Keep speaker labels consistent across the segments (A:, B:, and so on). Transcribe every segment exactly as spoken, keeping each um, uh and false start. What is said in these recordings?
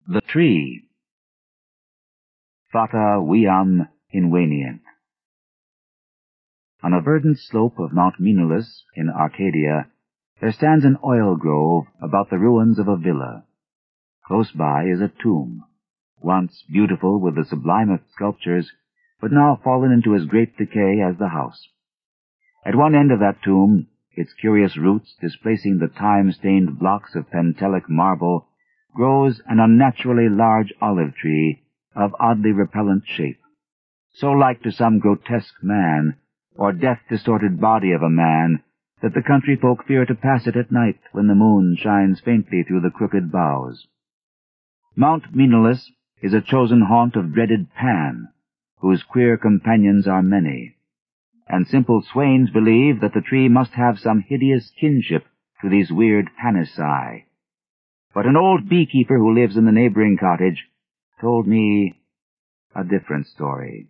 A: The Tree. Fata viam invenient. On a verdant slope of Mount Menelaus in Arcadia, there stands an oil grove about the ruins of a villa. Close by is a tomb, once beautiful with the sublimest sculptures, but now fallen into as great decay as the house. At one end of that tomb, its curious roots displacing the time-stained blocks of Pentelic marble, grows an unnaturally large olive tree of oddly repellent shape, so like to some grotesque man, or death-distorted body of a man, that the country folk fear to pass it at night when the moon shines faintly through the crooked boughs. Mount Menelaus is a chosen haunt of dreaded Pan, whose queer companions are many, and simple swains believe that the tree must have some hideous kinship to these weird Panisci. But an old beekeeper who lives in the neighboring cottage told me a different story.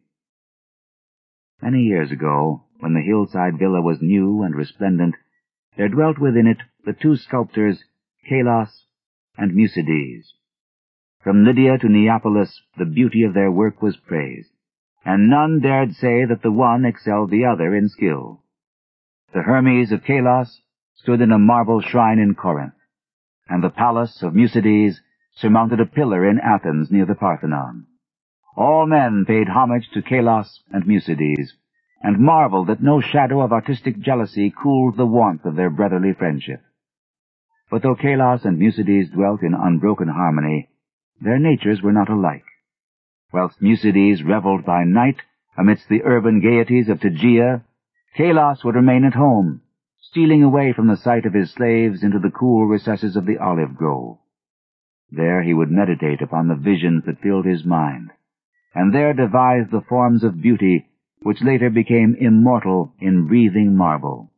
A: Many years ago, when the hillside villa was new and resplendent, there dwelt within it the two sculptors, Calos and Musides. From Lydia to Neapolis, the beauty of their work was praised, and none dared say that the one excelled the other in skill. The Hermes of Calos stood in a marble shrine in Corinth, and the palace of Musides surmounted a pillar in Athens near the Parthenon. All men paid homage to Calos and Musides, and marveled that no shadow of artistic jealousy cooled the warmth of their brotherly friendship. But though Calos and Musides dwelt in unbroken harmony, their natures were not alike. Whilst Musides reveled by night amidst the urban gaieties of Tegea, Calos would remain at home, stealing away from the sight of his slaves into the cool recesses of the olive grove. There he would meditate upon the visions that filled his mind, and there devise the forms of beauty which later became immortal in breathing marble.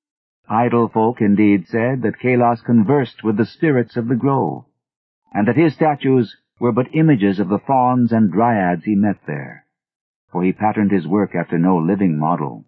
A: Idle folk indeed said that Calos conversed with the spirits of the grove, and that his statues were but images of the fauns and dryads he met there, for he patterned his work after no living model.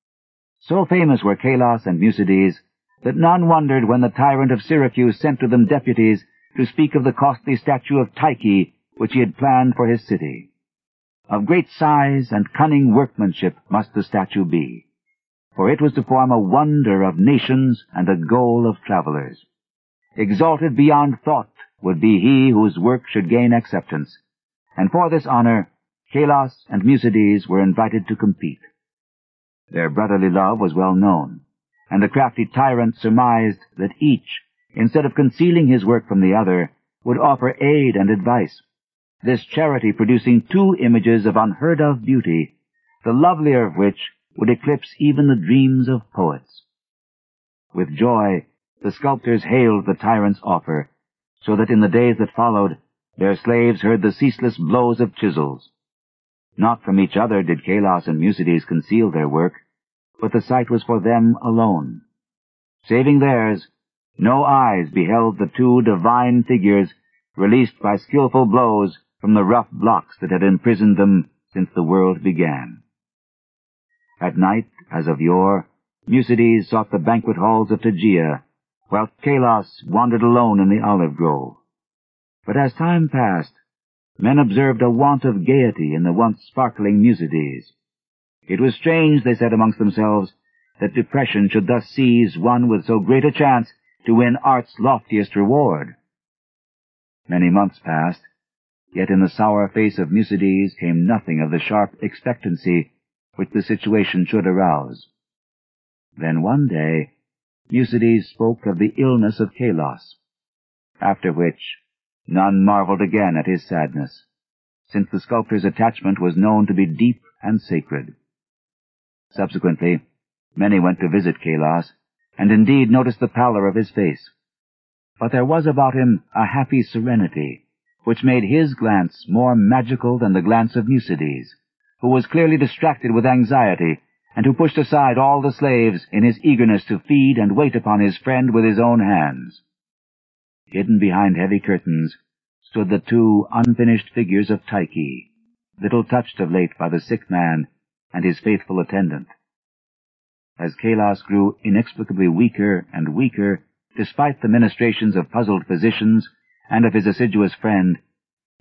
A: So famous were Calos and Musides that none wondered when the tyrant of Syracuse sent to them deputies to speak of the costly statue of Tyche which he had planned for his city. Of great size and cunning workmanship must the statue be, for it was to form a wonder of nations and a goal of travelers. Exalted beyond thought would be he whose work should gain acceptance, and for this honor Calos and Musides were invited to compete. Their brotherly love was well known, and the crafty tyrant surmised that each, instead of concealing his work from the other, would offer aid and advice, this charity producing two images of unheard-of beauty, the lovelier of which would eclipse even the dreams of poets. With joy, the sculptors hailed the tyrant's offer, so that in the days that followed, their slaves heard the ceaseless blows of chisels. Not from each other did Calos and Musides conceal their work, but the sight was for them alone. Saving theirs, no eyes beheld the two divine figures released by skillful blows from the rough blocks that had imprisoned them since the world began. At night, as of yore, Musides sought the banquet halls of Tegea, while Calos wandered alone in the olive grove. But as time passed, men observed a want of gaiety in the once sparkling Musides. It was strange, they said amongst themselves, that depression should thus seize one with so great a chance to win art's loftiest reward. Many months passed, yet in the sour face of Musides came nothing of the sharp expectancy which the situation should arouse. Then one day Musides spoke of the illness of Calos, after which none marveled again at his sadness, since the sculptor's attachment was known to be deep and sacred. Subsequently, many went to visit Calos, and indeed noticed the pallor of his face. But there was about him a happy serenity, which made his glance more magical than the glance of Musides, who was clearly distracted with anxiety, and who pushed aside all the slaves in his eagerness to feed and wait upon his friend with his own hands. Hidden behind heavy curtains stood the two unfinished figures of Tyche, little touched of late by the sick man and his faithful attendant. As Calos grew inexplicably weaker and weaker, despite the ministrations of puzzled physicians and of his assiduous friend,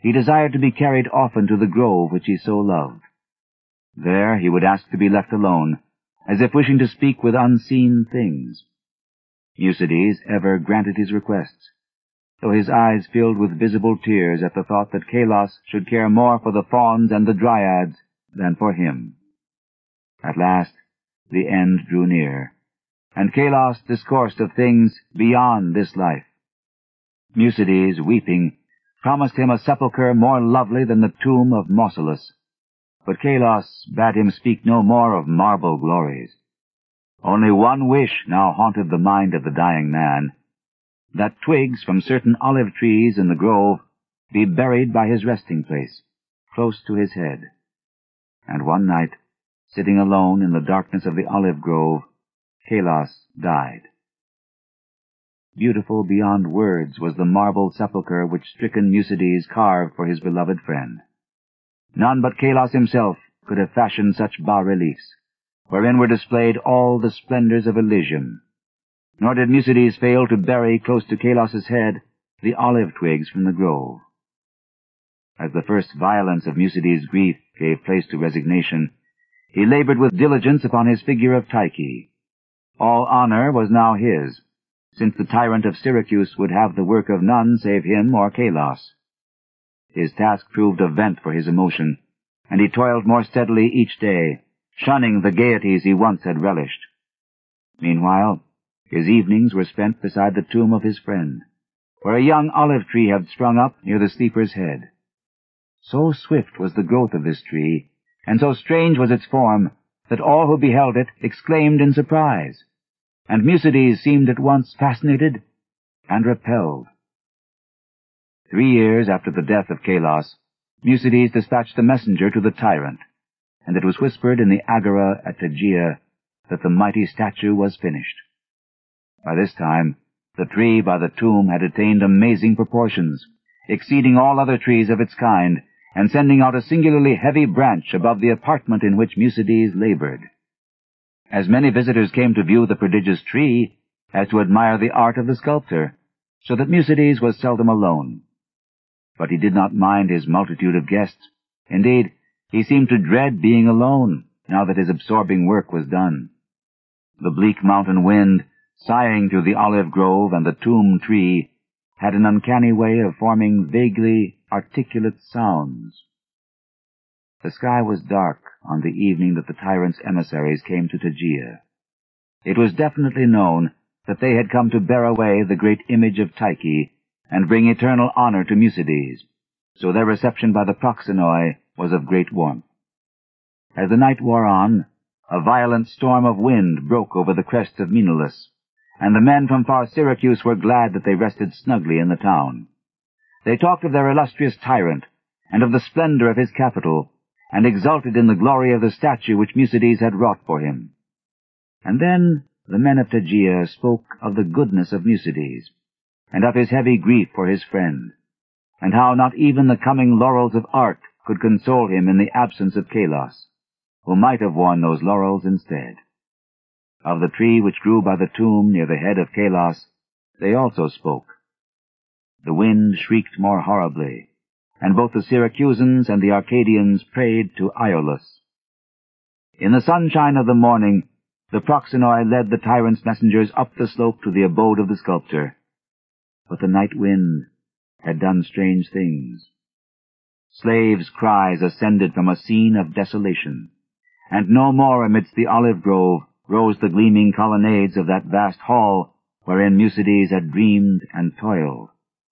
A: he desired to be carried often to the grove which he so loved. There he would ask to be left alone, as if wishing to speak with unseen things. Mucides ever granted his requests, though his eyes filled with visible tears at the thought that Kalos should care more for the fauns and the dryads than for him. At last the end drew near, and Kalos discoursed of things beyond this life. Mucides, weeping, promised him a sepulchre more lovely than the tomb of Mausolus, but Kalos bade him speak no more of marble glories. Only one wish now haunted the mind of the dying man, that twigs from certain olive trees in the grove be buried by his resting place, close to his head. And one night, sitting alone in the darkness of the olive grove, Kalos died. Beautiful beyond words was the marble sepulchre which stricken Mucides carved for his beloved friend. None but Kalos himself could have fashioned such bas-reliefs, wherein were displayed all the splendors of Elysium. Nor did Mucides fail to bury close to Kalos's head the olive twigs from the grove. As the first violence of Mucides' grief gave place to resignation, he labored with diligence upon his figure of Tyche. All honor was now his, since the tyrant of Syracuse would have the work of none save him or Kalos. His task proved a vent for his emotion, and he toiled more steadily each day, shunning the gaieties he once had relished. Meanwhile, his evenings were spent beside the tomb of his friend, where a young olive tree had sprung up near the sleeper's head. So swift was the growth of this tree, and so strange was its form, that all who beheld it exclaimed in surprise, and Mucides seemed at once fascinated and repelled. Three years after the death of Kalos, Mucides dispatched a messenger to the tyrant, and it was whispered in the agora at Tegea that the mighty statue was finished. By this time, the tree by the tomb had attained amazing proportions, exceeding all other trees of its kind, and sending out a singularly heavy branch above the apartment in which Mucides labored. As many visitors came to view the prodigious tree as to admire the art of the sculptor, so that Mucides was seldom alone. But he did not mind his multitude of guests. Indeed, he seemed to dread being alone, now that his absorbing work was done. The bleak mountain wind, sighing through the olive grove and the tomb tree, had an uncanny way of forming vaguely articulate sounds. The sky was dark on the evening that the tyrant's emissaries came to Tegea. It was definitely known that they had come to bear away the great image of Tyche and bring eternal honor to Mucides, so their reception by the proxenoi was of great warmth. As the night wore on, a violent storm of wind broke over the crest of Menelus, and the men from far Syracuse were glad that they rested snugly in the town. They talked of their illustrious tyrant, and of the splendor of his capital, and exulted in the glory of the statue which Mucides had wrought for him. And then the men of Tegea spoke of the goodness of Mucides, and of his heavy grief for his friend, and how not even the coming laurels of art could console him in the absence of Kalos, who might have won those laurels instead. Of the tree which grew by the tomb near the head of Kalos they also spoke. The wind shrieked more horribly, and both the Syracusans and the Arcadians prayed to Iolus. In the sunshine of the morning, the proxenoi led the tyrant's messengers up the slope to the abode of the sculptor. But the night wind had done strange things. Slaves' cries ascended from a scene of desolation, and no more amidst the olive grove rose the gleaming colonnades of that vast hall wherein Mucides had dreamed and toiled.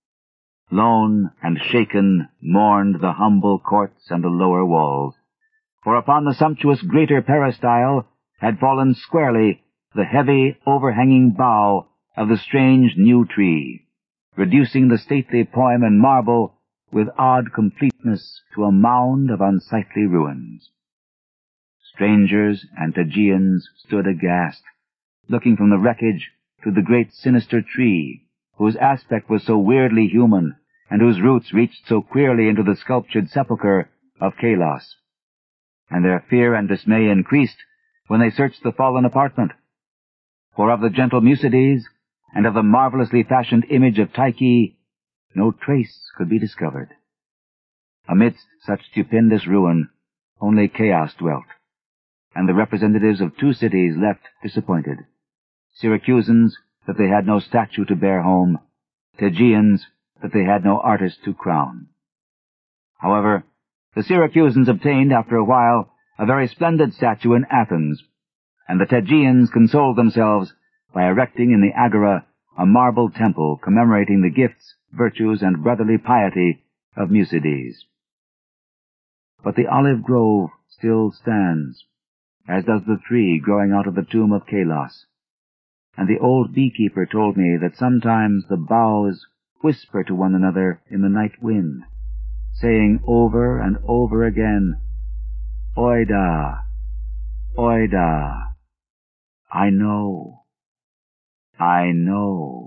A: Lone and shaken mourned the humble courts and the lower walls, for upon the sumptuous greater peristyle had fallen squarely the heavy overhanging bough of the strange new tree, reducing the stately poem in marble with odd completeness to a mound of unsightly ruins. Strangers and Tegeans stood aghast, looking from the wreckage to the great sinister tree, whose aspect was so weirdly human, and whose roots reached so queerly into the sculptured sepulchre of Kalos. And their fear and dismay increased when they searched the fallen apartment, for of the gentle Mucides and of the marvelously fashioned image of Tyche no trace could be discovered. Amidst such stupendous ruin, only chaos dwelt, and the representatives of two cities left disappointed. Syracusans, that they had no statue to bear home, Tegeans, that they had no artist to crown. However, the Syracusans obtained, after a while, a very splendid statue in Athens, and the Tegeans consoled themselves by erecting in the Agora a marble temple commemorating the gifts, virtues, and brotherly piety of Mucides. But the olive grove still stands, as does the tree growing out of the tomb of Kalos, and the old beekeeper told me that sometimes the boughs whisper to one another in the night wind, saying over and over again, Oida, Oida, I know, I know.